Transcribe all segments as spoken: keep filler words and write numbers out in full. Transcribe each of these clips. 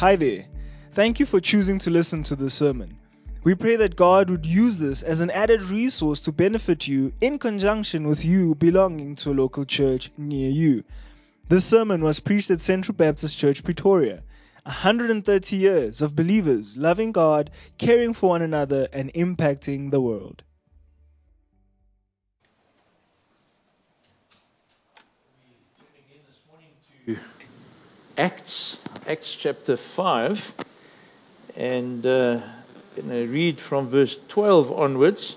Hi there. Thank you for choosing to listen to this sermon. We pray that God would use this as an added resource to benefit you in conjunction with you belonging to a local church near you. This sermon was preached at Central Baptist Church, Pretoria. one hundred thirty years of believers loving God, caring for one another, and impacting the world. Acts, Acts chapter five, and uh, I'm going to read from verse twelve onwards.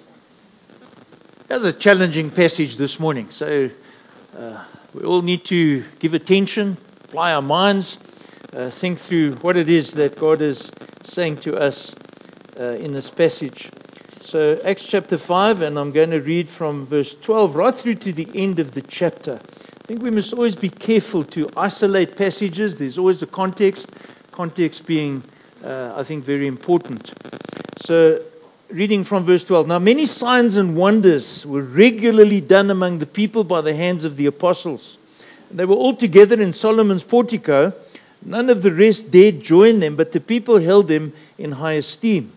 That's a challenging passage this morning, so uh, we all need to give attention, apply our minds, uh, think through what it is that God is saying to us uh, in this passage. So Acts chapter five, and I'm going to read from verse twelve right through to the end of the chapter. I think we must always be careful to isolate passages. There's always a context, context being, uh, I think, very important. So, reading from verse twelve. Now, many signs and wonders were regularly done among the people by the hands of the apostles. They were all together in Solomon's portico. None of the rest dared join them, but the people held them in high esteem.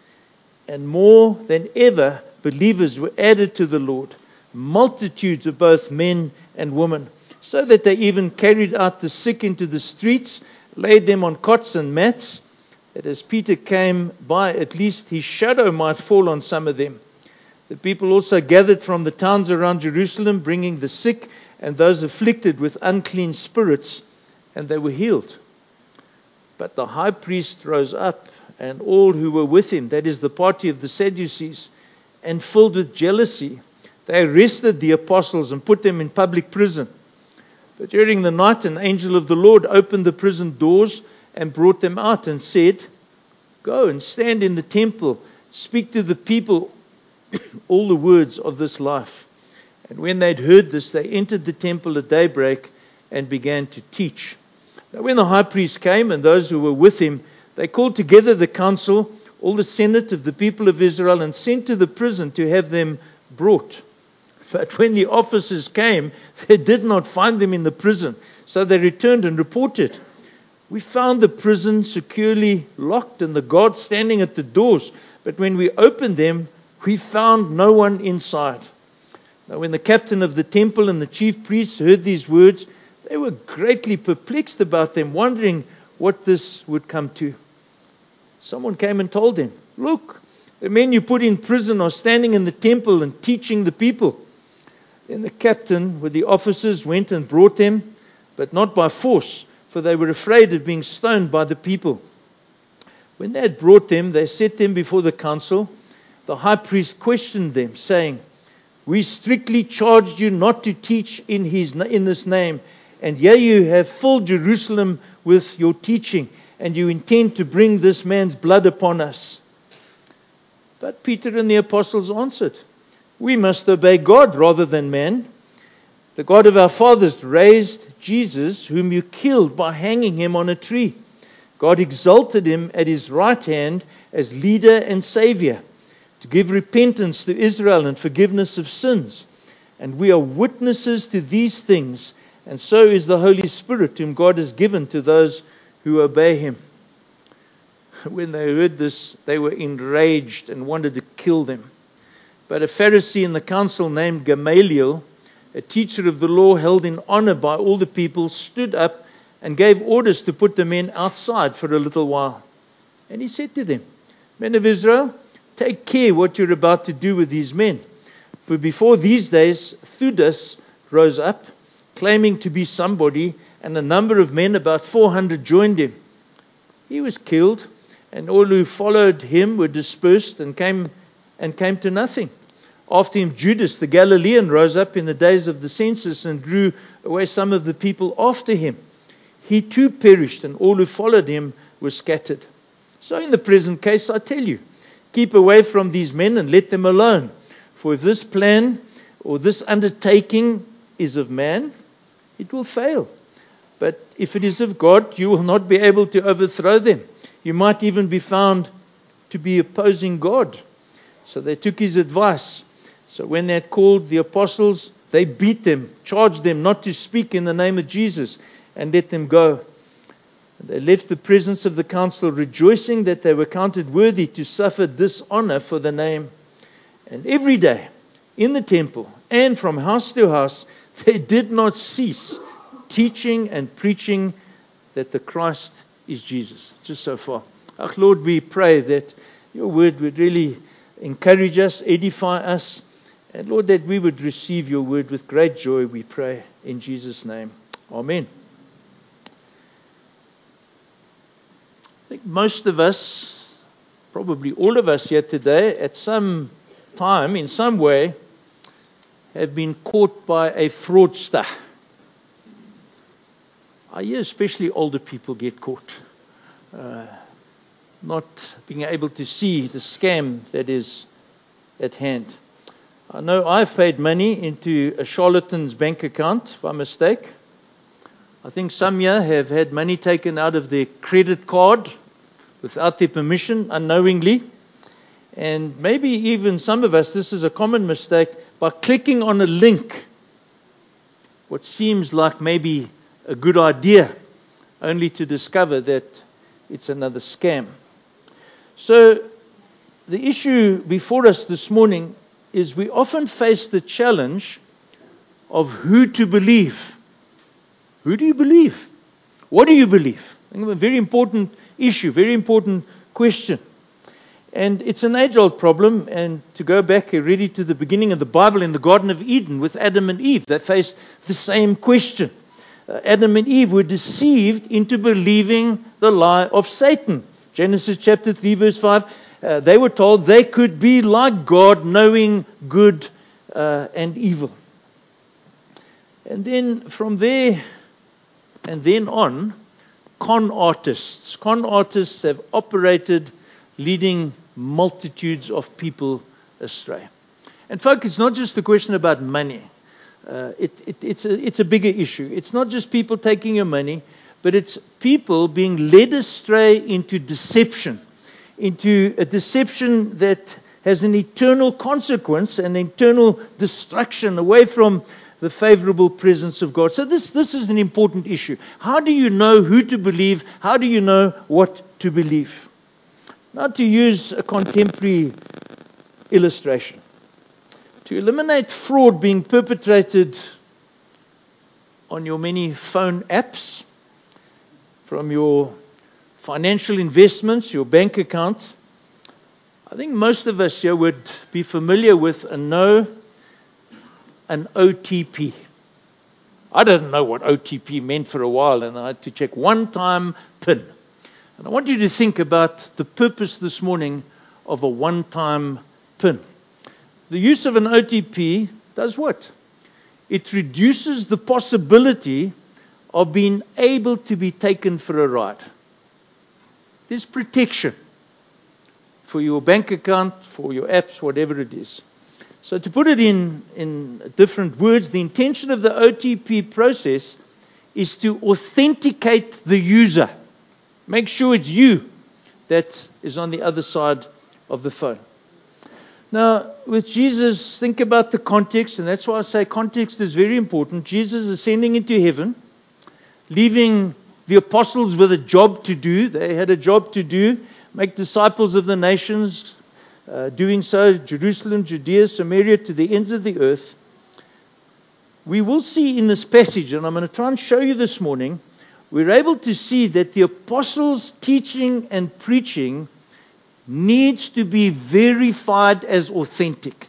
And more than ever, believers were added to the Lord, multitudes of both men and women, so that they even carried out the sick into the streets, laid them on cots and mats, that as Peter came by, at least his shadow might fall on some of them. The people also gathered from the towns around Jerusalem, bringing the sick and those afflicted with unclean spirits, and they were healed. But the high priest rose up, and all who were with him, that is the party of the Sadducees, and filled with jealousy, they arrested the apostles and put them in public prison. But during the night, an angel of the Lord opened the prison doors and brought them out and said, "Go and stand in the temple, speak to the people all the words of this life." And when they'd heard this, they entered the temple at daybreak and began to teach. Now when the high priest came and those who were with him, they called together the council, all the senate of the people of Israel, and sent to the prison to have them brought. But when the officers came, they did not find them in the prison. So they returned and reported, "We found the prison securely locked and the guards standing at the doors. But when we opened them, we found no one inside." Now when the captain of the temple and the chief priests heard these words, they were greatly perplexed about them, wondering what this would come to. Someone came and told them, "Look, the men you put in prison are standing in the temple and teaching the people." Then the captain with the officers went and brought them, but not by force, for they were afraid of being stoned by the people. When they had brought them, they set them before the council. The high priest questioned them, saying, "We strictly charged you not to teach in his in this name, and yet you have filled Jerusalem with your teaching, and you intend to bring this man's blood upon us." But Peter and the apostles answered, "We must obey God rather than man. The God of our fathers raised Jesus, whom you killed by hanging him on a tree. God exalted him at his right hand as leader and savior, to give repentance to Israel and forgiveness of sins. And we are witnesses to these things, and so is the Holy Spirit, whom God has given to those who obey him." When they heard this, they were enraged and wanted to kill them. But a Pharisee in the council named Gamaliel, a teacher of the law held in honor by all the people, stood up and gave orders to put the men outside for a little while. And he said to them, "Men of Israel, take care what you're about to do with these men. For before these days, Theudas rose up, claiming to be somebody, and a number of men, about four hundred, joined him. He was killed, and all who followed him were dispersed and came and came to nothing. After him, Judas the Galilean rose up in the days of the census and drew away some of the people after him. He too perished, and all who followed him were scattered. So in the present case, I tell you, keep away from these men and let them alone. For if this plan or this undertaking is of man, it will fail. But if it is of God, you will not be able to overthrow them. You might even be found to be opposing God." So they took his advice. So when they had called the apostles, they beat them, charged them not to speak in the name of Jesus, and let them go. They left the presence of the council, rejoicing that they were counted worthy to suffer dishonor for the name. And every day, in the temple and from house to house, they did not cease teaching and preaching that the Christ is Jesus. Just so far. Oh, Lord, we pray that your word would really encourage us, edify us, and Lord, that we would receive your word with great joy, we pray in Jesus' name. Amen. I think most of us, probably all of us here today, at some time, in some way, have been caught by a fraudster. I hear especially older people get caught. Uh, not being able to see the scam that is at hand. I know I've paid money into a charlatan's bank account by mistake. I think some here have had money taken out of their credit card without their permission, unknowingly. And maybe even some of us, this is a common mistake, by clicking on a link, what seems like maybe a good idea, only to discover that it's another scam. So the issue before us this morning is we often face the challenge of who to believe. Who do you believe? What do you believe? I think a very important issue, very important question. And it's an age-old problem, and to go back already to the beginning of the Bible in the Garden of Eden with Adam and Eve, they faced the same question. Uh, Adam and Eve were deceived into believing the lie of Satan. Genesis chapter three verse five, uh, they were told they could be like God, knowing good uh, and evil. And then from there and then on, con artists. Con artists have operated, leading multitudes of people astray. And folks, it's not just a question about money. Uh, it, it, it's, a, it's a bigger issue. It's not just people taking your money, but it's people being led astray into deception, into a deception that has an eternal consequence, an eternal destruction away from the favorable presence of God. So this, this is an important issue. How do you know who to believe? How do you know what to believe? Now, to use a contemporary illustration, to eliminate fraud being perpetrated on your many phone apps, from your financial investments, your bank accounts, I think most of us here would be familiar with and know an O T P. I didn't know what O T P meant for a while, and I had to check one-time PIN. And I want you to think about the purpose this morning of a one-time PIN. The use of an O T P does what? It reduces the possibility of being able to be taken for a ride. There's protection for your bank account, for your apps, whatever it is. So to put it in, in different words, the intention of the O T P process is to authenticate the user. Make sure it's you that is on the other side of the phone. Now, with Jesus, think about the context, and that's why I say context is very important. Jesus ascending into heaven, leaving the apostles with a job to do. They had a job to do, make disciples of the nations, uh, doing so, Jerusalem, Judea, Samaria, to the ends of the earth. We will see in this passage, and I'm going to try and show you this morning, we're able to see that the apostles' teaching and preaching needs to be verified as authentic.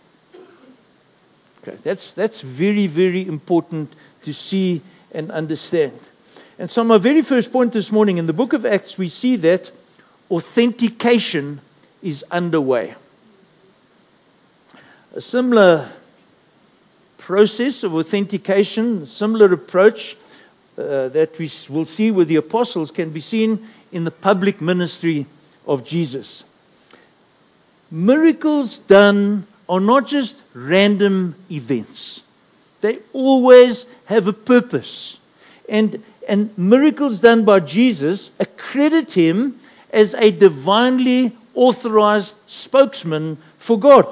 Okay, that's that's very, very important to see and understand. And so my very first point this morning, in the book of Acts, we see that authentication is underway. A similar process of authentication, a similar approach uh, that we will see with the apostles can be seen in the public ministry of Jesus. Miracles done are not just random events. They always have a purpose. And, and miracles done by Jesus accredit him as a divinely authorized spokesman for God.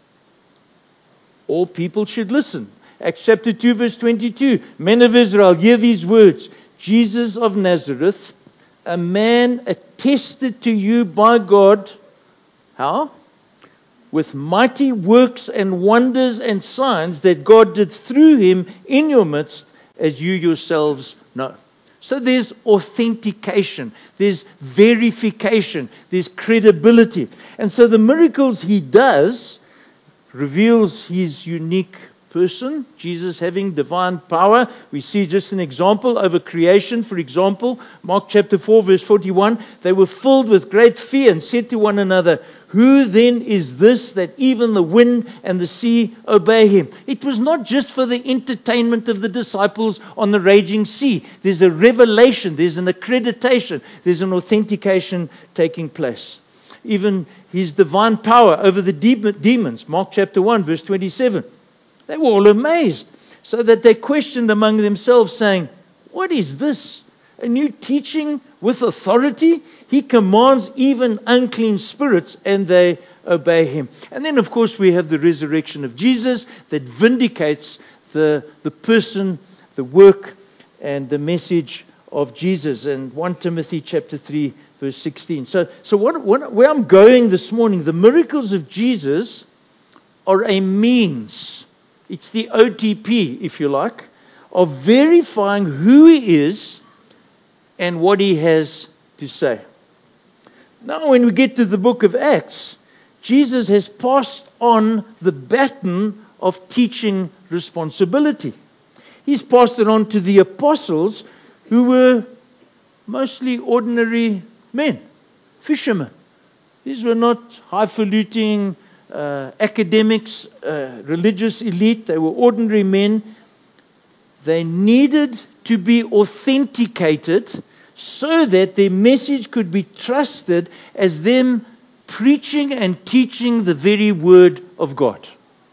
All people should listen. Acts chapter two verse twenty-two. Men of Israel, hear these words. Jesus of Nazareth, a man attested to you by God. How? With mighty works and wonders and signs that God did through him in your midst, as you yourselves know. So there's authentication, there's verification, there's credibility. And so the miracles he does reveals his unique person, Jesus having divine power. We see just an example over creation. For example, Mark chapter four, verse forty-one, they were filled with great fear and said to one another, who then is this that even the wind and the sea obey him? It was not just for the entertainment of the disciples on the raging sea. There's a revelation, there's an accreditation, there's an authentication taking place. Even his divine power over the de- demons. Mark chapter one, verse twenty-seven. They were all amazed, so that they questioned among themselves, saying, what is this? A new teaching with authority? He commands even unclean spirits, and they obey him. And then, of course, we have the resurrection of Jesus that vindicates the, the person, the work, and the message of Jesus. And First Timothy chapter three, verse sixteen. So, so what, what, where I'm going this morning, the miracles of Jesus are a means. It's the O T P, if you like, of verifying who he is and what he has to say. Now, when we get to the book of Acts, Jesus has passed on the baton of teaching responsibility. He's passed it on to the apostles, who were mostly ordinary men, fishermen. These were not highfalutin uh, academics, uh, religious elite. They were ordinary men. They needed to be authenticated so that their message could be trusted as them preaching and teaching the very word of God.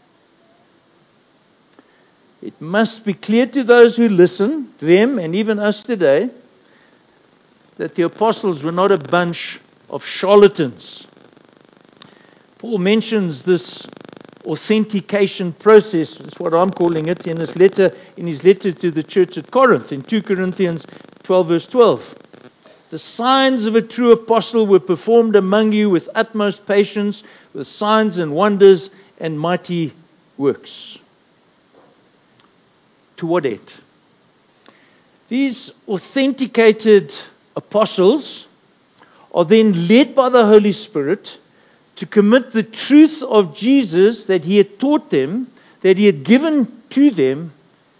It must be clear to those who listen, them and even us today, that the apostles were not a bunch of charlatans. Paul mentions this authentication process, that's what I'm calling it, in this letter, in his letter to the church at Corinth, in Second Corinthians twelve, verse twelve. The signs of a true apostle were performed among you with utmost patience, with signs and wonders and mighty works. To what end? These authenticated apostles are then led by the Holy Spirit to commit the truth of Jesus that he had taught them, that he had given to them,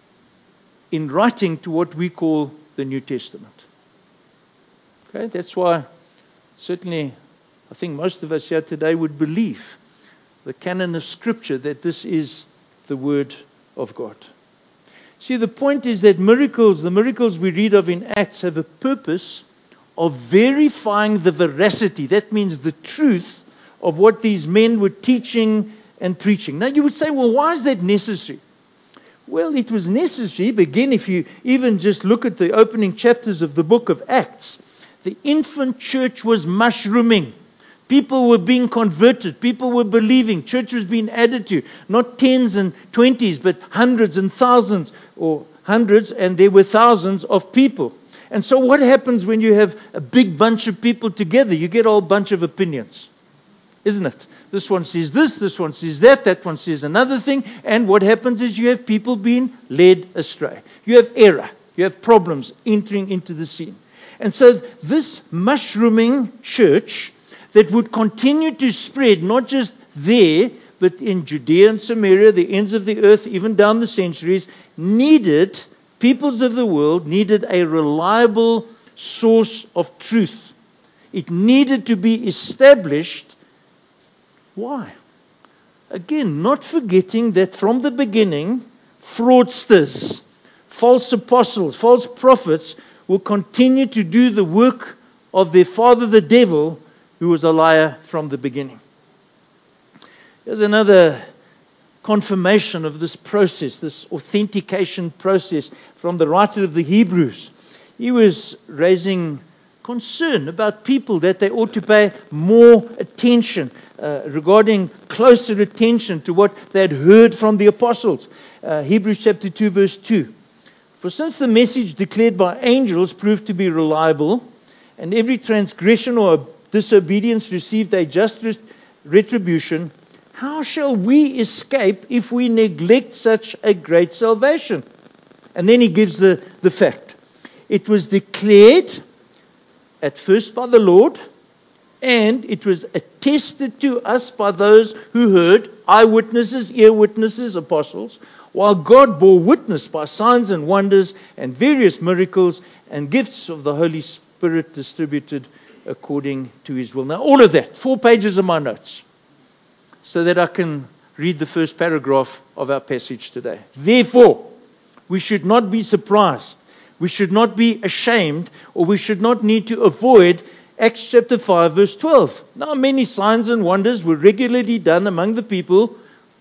in writing to what we call the New Testament. Okay, that's why certainly I think most of us here today would believe the canon of Scripture, that this is the Word of God. See, the point is that miracles, the miracles we read of in Acts, have a purpose of verifying the veracity. That means the truth of what these men were teaching and preaching. Now you would say, well, why is that necessary? Well, it was necessary. Again, if you even just look at the opening chapters of the book of Acts, the infant church was mushrooming. People were being converted. People were believing. Church was being added to. Not tens and twenties, but hundreds and thousands, or hundreds, and there were thousands of people. And so what happens when you have a big bunch of people together? You get a whole bunch of opinions, isn't it? This one says this, this one says that, that one says another thing. And what happens is you have people being led astray. You have error. You have problems entering into the scene. And so this mushrooming church that would continue to spread, not just there, but in Judea and Samaria, the ends of the earth, even down the centuries, needed, peoples of the world needed a reliable source of truth. It needed to be established. Why? Again, not forgetting that from the beginning, fraudsters, false apostles, false prophets will continue to do the work of their father, the devil, who was a liar from the beginning. Here's another confirmation of this process, this authentication process from the writer of the Hebrews. He was raising concern about people that they ought to pay more attention, uh, regarding closer attention to what they had heard from the apostles. Uh, Hebrews chapter two, verse two. For since the message declared by angels proved to be reliable, and every transgression or disobedience received a just retribution, how shall we escape if we neglect such a great salvation? And then he gives the, the fact. It was declared at first by the Lord, and it was attested to us by those who heard, eyewitnesses, ear witnesses, apostles, while God bore witness by signs and wonders and various miracles and gifts of the Holy Spirit distributed according to his will. Now, all of that, four pages of my notes, so that I can read the first paragraph of our passage today. Therefore, we should not be surprised, we should not be ashamed, or we should not need to avoid Acts chapter five, verse twelve. Now, many signs and wonders were regularly done among the people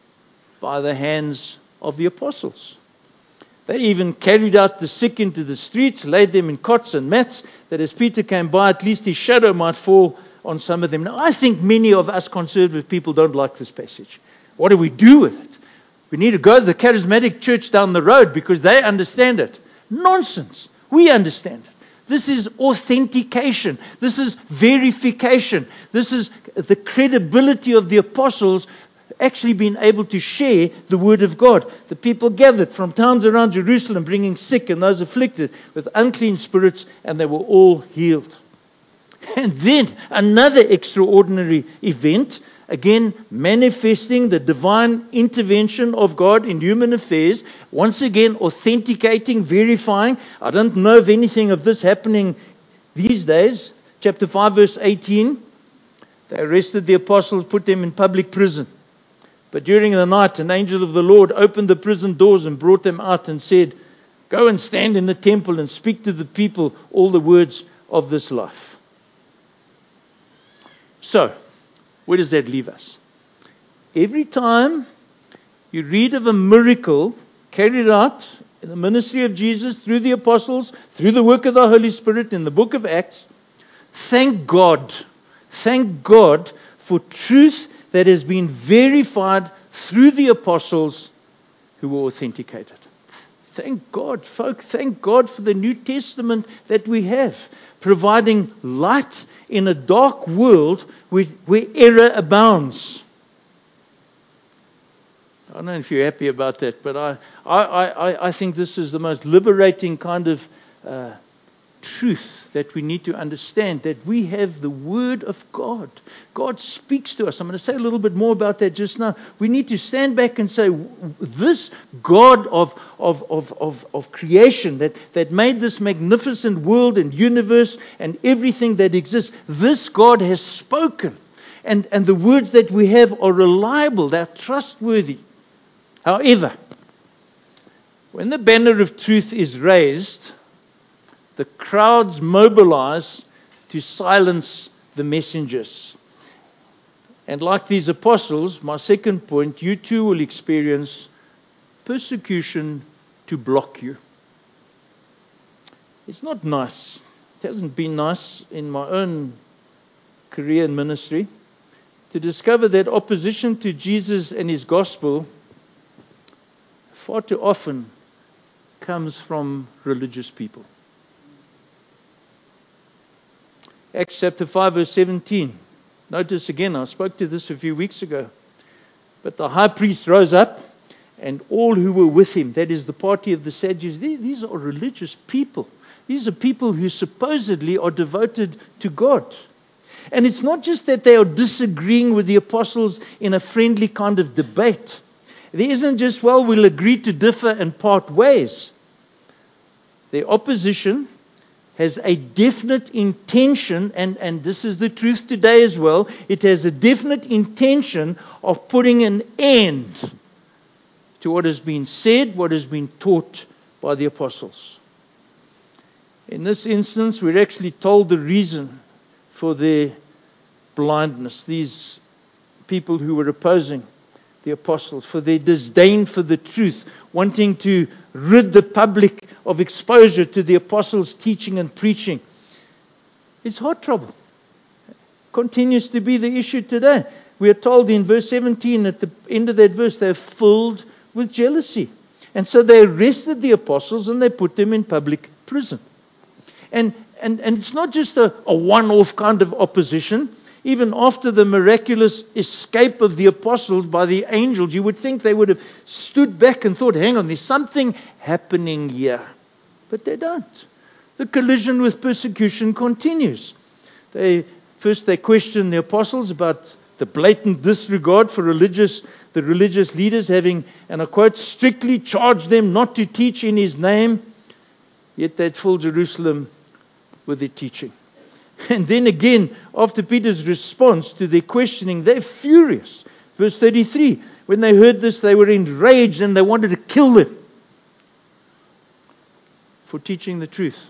by the hands of the apostles. They even carried out the sick into the streets, laid them in cots and mats, that as Peter came by, at least his shadow might fall on some of them. Now, I think many of us conservative people don't like this passage. What do we do with it? We need to go to the charismatic church down the road because they understand it. Nonsense. We understand it. This is authentication. This is verification. This is the credibility of the apostles actually being able to share the word of God. The people gathered from towns around Jerusalem, bringing sick and those afflicted with unclean spirits, and they were all healed. And then another extraordinary event, again manifesting the divine intervention of God in human affairs, once again authenticating, verifying. I don't know of anything of this happening these days. Chapter five, verse eighteen, they arrested the apostles, put them in public prison. But during the night, an angel of the Lord opened the prison doors and brought them out and said, "Go and stand in the temple and speak to the people all the words of this life." So, where does that leave us? Every time you read of a miracle carried out in the ministry of Jesus through the apostles, through the work of the Holy Spirit in the book of Acts, thank God, thank God for truth that has been verified through the apostles who were authenticated. Thank God, folk, thank God for the New Testament that we have, providing light in a dark world where, where error abounds. I don't know if you're happy about that, but I, I, I, I think this is the most liberating kind of uh, truth that we need to understand, that we have the Word of God. God speaks to us. I'm going to say a little bit more about that just now. We need to stand back and say, this God of, of, of, of, of creation that, that made this magnificent world and universe and everything that exists, this God has spoken. And, and the words that we have are reliable, they're trustworthy. However, when the banner of truth is raised, the crowds mobilize to silence the messengers. And like these apostles, my second point, you too will experience persecution to block you. It's not nice. It hasn't been nice in my own career in ministry to discover that opposition to Jesus and his gospel far too often comes from religious people. Acts chapter five, verse seventeen. Notice again, I spoke to this a few weeks ago. But the high priest rose up, and all who were with him, that is the party of the Sadducees, these are religious people. These are people who supposedly are devoted to God. And it's not just that they are disagreeing with the apostles in a friendly kind of debate. There isn't just, well, we'll agree to differ and part ways. Their opposition has a definite intention, and, and this is the truth today as well, it has a definite intention of putting an end to what has been said, what has been taught by the apostles. In this instance, we're actually told the reason for their blindness, these people who were opposing the apostles, for their disdain for the truth, wanting to rid the public of exposure to the apostles' teaching and preaching. It's heart trouble. Continues to be the issue today. We are told in verse seventeen, at the end of that verse, they're filled with jealousy. And so they arrested the apostles and they put them in public prison. And and, and it's not just a, a one-off kind of opposition. Even after the miraculous escape of the apostles by the angels, you would think they would have stood back and thought, hang on, there's something happening here. But they don't. The collision with persecution continues. They First they question the apostles about the blatant disregard for religious, the religious leaders having, and I quote, strictly charged them not to teach in his name, yet they'd fill Jerusalem with their teaching. And then again, after Peter's response to their questioning, they're furious. Verse thirty-three, when they heard this, they were enraged and they wanted to kill them for teaching the truth.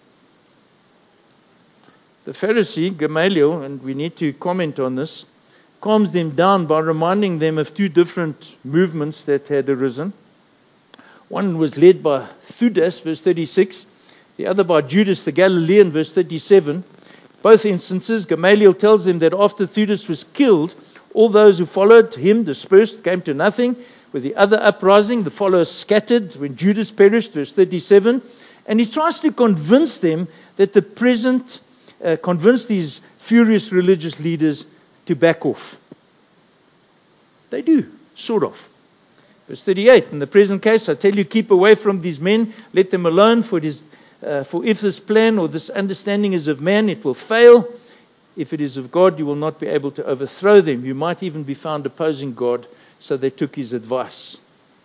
The Pharisee, Gamaliel, and we need to comment on this, calms them down by reminding them of two different movements that had arisen. One was led by Theudas, verse thirty-six, the other by Judas the Galilean, verse thirty-seven. Both instances, Gamaliel tells them that after Theudas was killed, all those who followed him dispersed, came to nothing. With the other uprising, the followers scattered when Judas perished, verse thirty-seven. And he tries to convince them that the present, uh, convince these furious religious leaders to back off. They do, sort of. Verse thirty-eight, in the present case, I tell you, keep away from these men, let them alone, for it is Uh, for if this plan or this understanding is of man, it will fail. If it is of God, you will not be able to overthrow them. You might even be found opposing God. So they took his advice.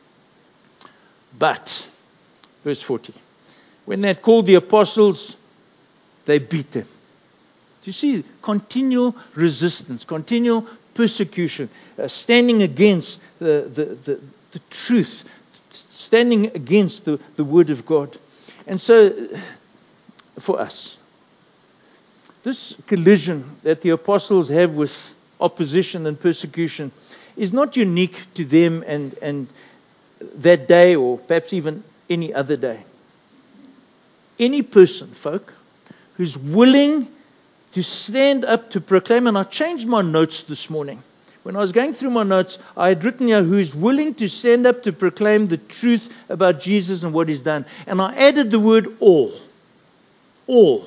But, verse forty, when they had called the apostles, they beat them. Do you see? Continual resistance, continual persecution, uh, standing against the, the, the, the truth, standing against the, the word of God. And so, for us, this collision that the apostles have with opposition and persecution is not unique to them and, and that day or perhaps even any other day. Any person, folk, who's willing to stand up to proclaim, and I changed my notes this morning. When I was going through my notes, I had written here, who is willing to stand up to proclaim the truth about Jesus and what he's done. And I added the word all. All.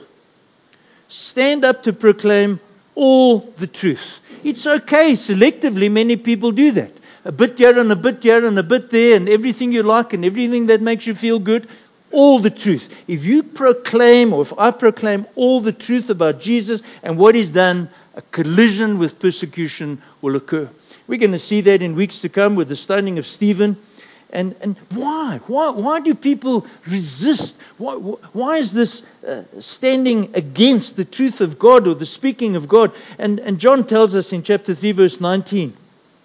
Stand up to proclaim all the truth. It's okay. Selectively, many people do that. A bit here and a bit here and a bit there and everything you like and everything that makes you feel good. All the truth. If you proclaim, or if I proclaim all the truth about Jesus and what he's done, a collision with persecution will occur. We're going to see that in weeks to come with the stoning of Stephen. And and why? Why why do people resist? Why, why is this uh, standing against the truth of God or the speaking of God? And, and John tells us in chapter three, verse nineteen,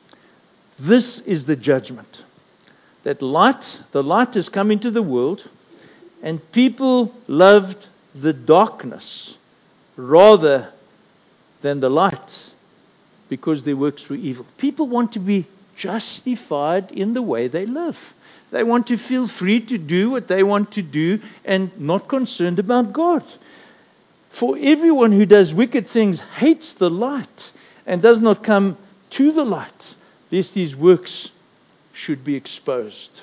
this is the judgment. That light, the light has come into the world, and people loved the darkness rather than the light, because their works were evil. People want to be justified in the way they live. They want to feel free to do what they want to do and not concerned about God. For everyone who does wicked things hates the light and does not come to the light, lest his works should be exposed.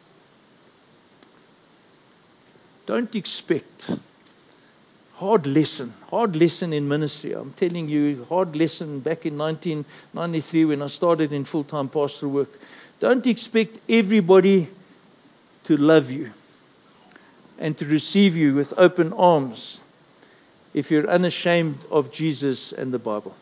Don't expect Hard lesson, hard lesson in ministry. I'm telling you, hard lesson back in nineteen ninety-three when I started in full-time pastoral work. Don't expect everybody to love you and to receive you with open arms if you're unashamed of Jesus and the Bible.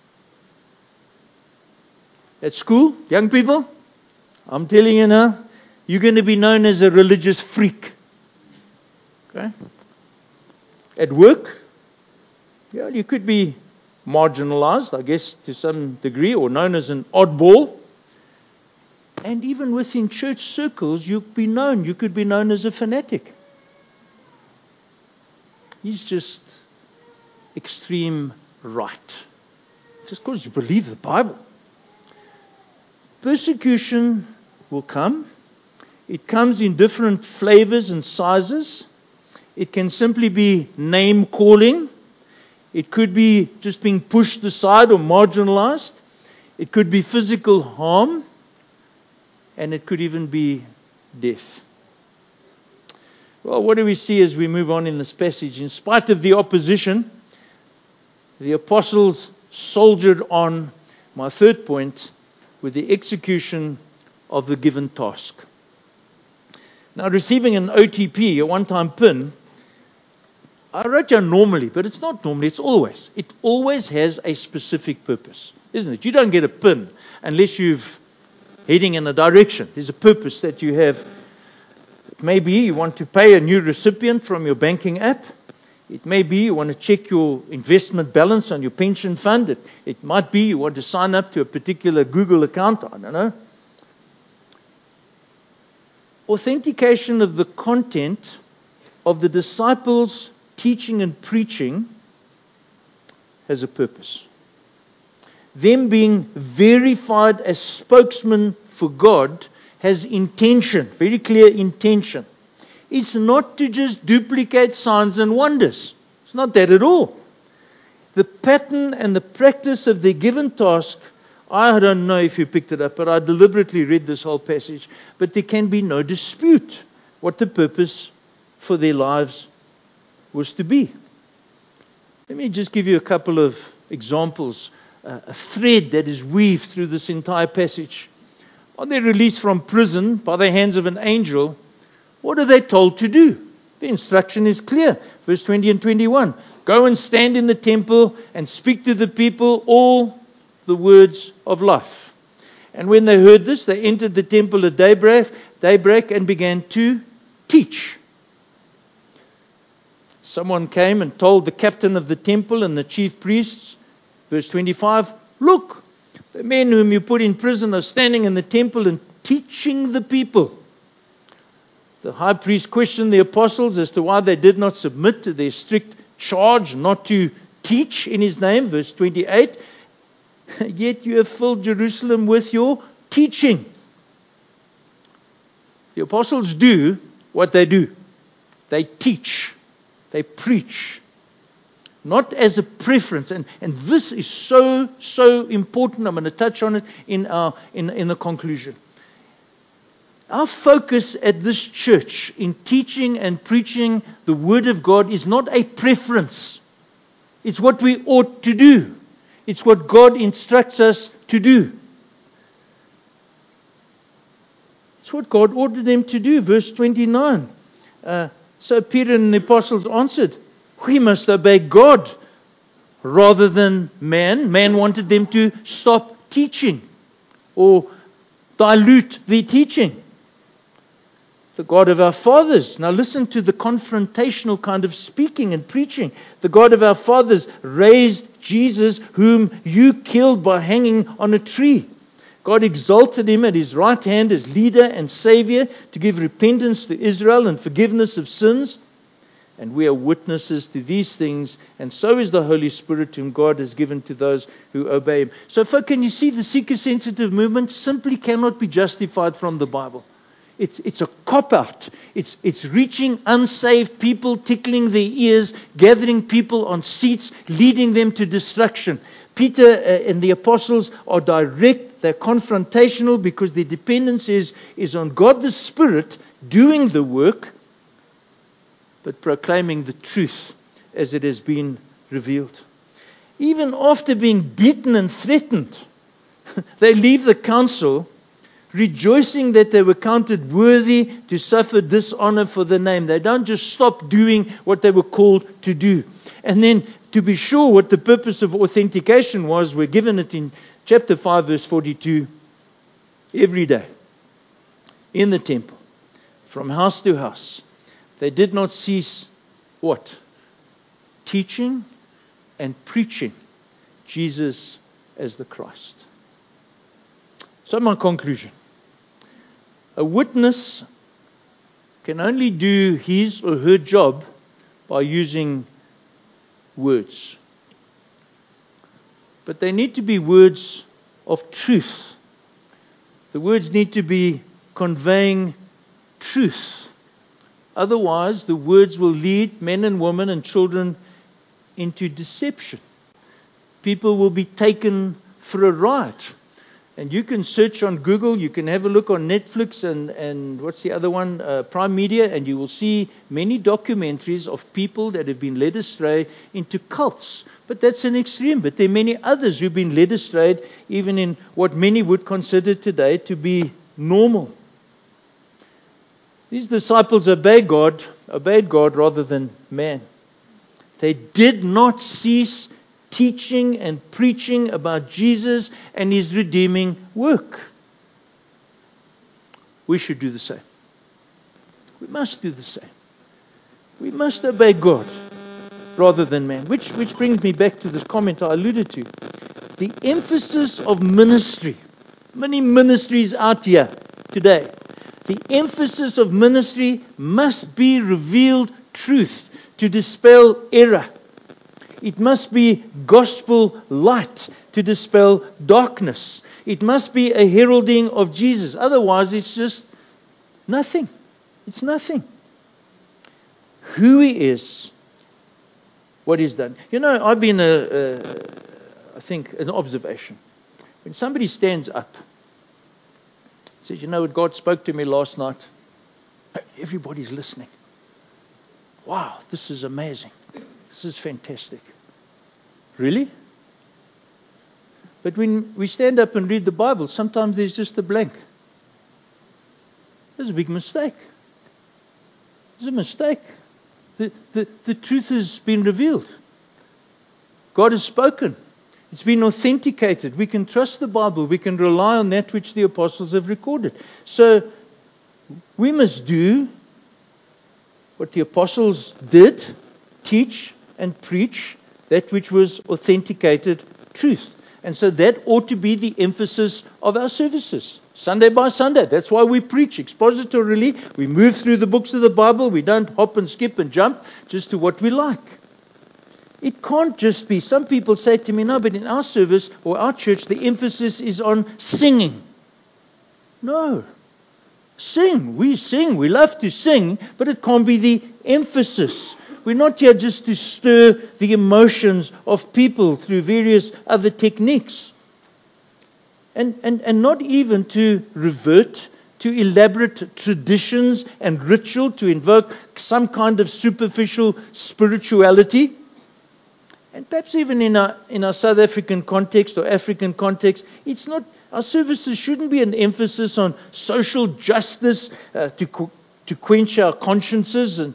At school, young people, I'm telling you now, you're going to be known as a religious freak. Okay? At work, yeah, you could be marginalized, I guess, to some degree, or known as an oddball. And even within church circles, you'd be known. You could be known as a fanatic. He's just extreme right. Just because you believe the Bible. Persecution will come. It comes in different flavors and sizes. It can simply be name calling. It could be just being pushed aside or marginalized. It could be physical harm. And it could even be death. Well, what do we see as we move on in this passage? In spite of the opposition, the apostles soldiered on, my third point, with the execution of the given task. Now, receiving an O T P, a one-time PIN, I wrote down normally, but it's not normally, it's always. It always has a specific purpose, isn't it? You don't get a PIN unless you're heading in a direction. There's a purpose that you have. Maybe you want to pay a new recipient from your banking app. It may be you want to check your investment balance on your pension fund. It, it might be you want to sign up to a particular Google account. I don't know. Authentication of the content of the disciples' teaching and preaching has a purpose. Them being verified as spokesmen for God has intention, very clear intention. It's not to just duplicate signs and wonders. It's not that at all. The pattern and the practice of their given task, I don't know if you picked it up, but I deliberately read this whole passage. But there can be no dispute what the purpose for their lives was to be. Let me just give you a couple of examples, uh, a thread that is weaved through this entire passage. On their release from prison by the hands of an angel, what are they told to do? The instruction is clear. Verse twenty and twenty-one. Go and stand in the temple and speak to the people all the words of life. And when they heard this, they entered the temple at daybreak, daybreak and began to teach. Someone came and told the captain of the temple and the chief priests, verse twenty-five, look, the men whom you put in prison are standing in the temple and teaching the people. The high priest questioned the apostles as to why they did not submit to their strict charge not to teach in his name. Verse twenty-eight, yet you have filled Jerusalem with your teaching. The apostles do what they do. They teach. They preach. Not as a preference. And, and this is so, so important. I'm going to touch on it in, our, in, in the conclusion. Our focus at this church in teaching and preaching the Word of God is not a preference. It's what we ought to do. It's what God instructs us to do. It's what God ordered them to do. Verse twenty-nine. Uh, so Peter and the apostles answered, we must obey God rather than man. Man wanted them to stop teaching or dilute their teaching. The God of our fathers. Now listen to the confrontational kind of speaking and preaching. The God of our fathers raised Jesus, whom you killed by hanging on a tree. God exalted him at his right hand as leader and savior to give repentance to Israel and forgiveness of sins. And we are witnesses to these things, and so is the Holy Spirit whom God has given to those who obey him. So, folks, can you see the seeker-sensitive movement simply cannot be justified from the Bible? It's, it's a cop-out. It's, it's reaching unsaved people, tickling their ears, gathering people on seats, leading them to destruction. Peter uh, and the apostles are direct, they're confrontational because their dependence is, is on God the Spirit doing the work, but proclaiming the truth as it has been revealed. Even after being beaten and threatened, they leave the council rejoicing that they were counted worthy to suffer dishonor for the name. They don't just stop doing what they were called to do. And then, to be sure what the purpose of authentication was, we're given it in chapter five, verse forty-two. Every day, in the temple, from house to house, they did not cease what? Teaching and preaching Jesus as the Christ. So my conclusion. A witness can only do his or her job by using words. But they need to be words of truth. The words need to be conveying truth. Otherwise, the words will lead men and women and children into deception. People will be taken for a ride. And you can search on Google, you can have a look on Netflix and, and what's the other one, uh, Prime Media, and you will see many documentaries of people that have been led astray into cults. But that's an extreme. But there are many others who've been led astray, even in what many would consider today to be normal. These disciples obeyed God, obeyed God rather than man. They did not cease teaching and preaching about Jesus and His redeeming work. We should do the same. We must do the same. We must obey God rather than man. Which, which brings me back to this comment I alluded to. The emphasis of ministry. Many ministries out here today. The emphasis of ministry must be revealed truth to dispel error. It must be gospel light to dispel darkness. It must be a heralding of Jesus. Otherwise, it's just nothing. It's nothing. Who He is, what He's done. You know, I've been, a, a, I think, an observation. When somebody stands up, says, you know what, God spoke to me last night. Everybody's listening. Wow, this is amazing. This is fantastic. Really? But when we stand up and read the Bible, sometimes there's just a blank. There's a big mistake. There's a mistake. The, the, the truth has been revealed. God has spoken. It's been authenticated. We can trust the Bible. We can rely on that which the apostles have recorded. So we must do what the apostles did, teach and preach that which was authenticated truth. And so that ought to be the emphasis of our services. Sunday by Sunday. That's why we preach expositorily. We move through the books of the Bible. We don't hop and skip and jump just to what we like. It can't just be, some people say to me, no, but in our service or our church, the emphasis is on singing. No. Sing. We sing. We love to sing, but it can't be the emphasis. We're not here just to stir the emotions of people through various other techniques. And, and, and not even to revert to elaborate traditions and ritual to invoke some kind of superficial spirituality. And perhaps even in our, in our South African context or African context, it's not, our services shouldn't be an emphasis on social justice uh, to, to quench our consciences. And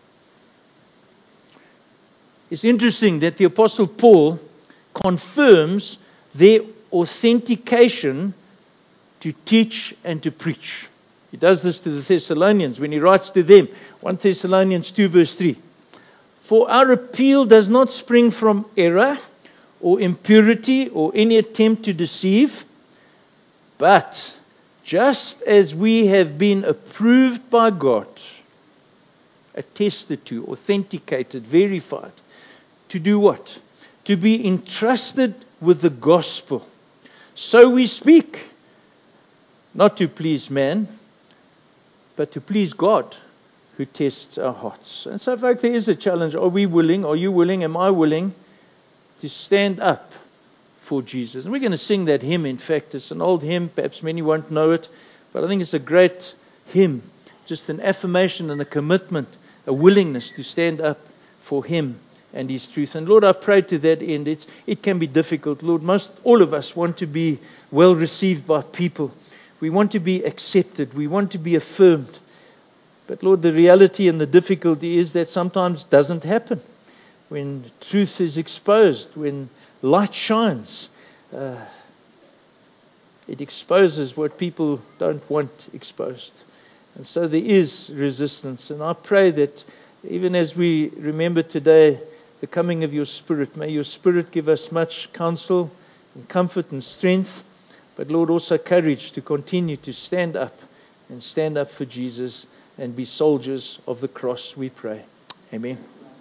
it's interesting that the Apostle Paul confirms their authentication to teach and to preach. He does this to the Thessalonians when he writes to them. First Thessalonians two verse three. For our appeal does not spring from error or impurity or any attempt to deceive, but just as we have been approved by God, attested to, authenticated, verified, to do what? To be entrusted with the gospel. So we speak, not to please man, but to please God, who tests our hearts. And so, in fact, there is a challenge. Are we willing? Are you willing? Am I willing to stand up for Jesus? And we're going to sing that hymn, in fact. It's an old hymn. Perhaps many won't know it. But I think it's a great hymn. Just an affirmation and a commitment, a willingness to stand up for Him and His truth. And Lord, I pray to that end. It's, it can be difficult. Lord, most all of us want to be well received by people. We want to be accepted. We want to be affirmed. But Lord, the reality and the difficulty is that sometimes doesn't happen. When truth is exposed, when light shines, uh, it exposes what people don't want exposed. And so there is resistance. And I pray that even as we remember today the coming of your Spirit, may your Spirit give us much counsel and comfort and strength. But Lord, also courage to continue to stand up and stand up for Jesus and be soldiers of the cross, we pray. Amen.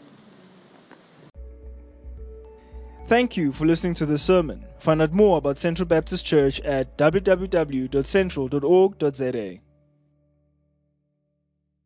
Thank you for listening to this sermon. Find out more about Central Baptist Church at w w w dot central dot org dot z a.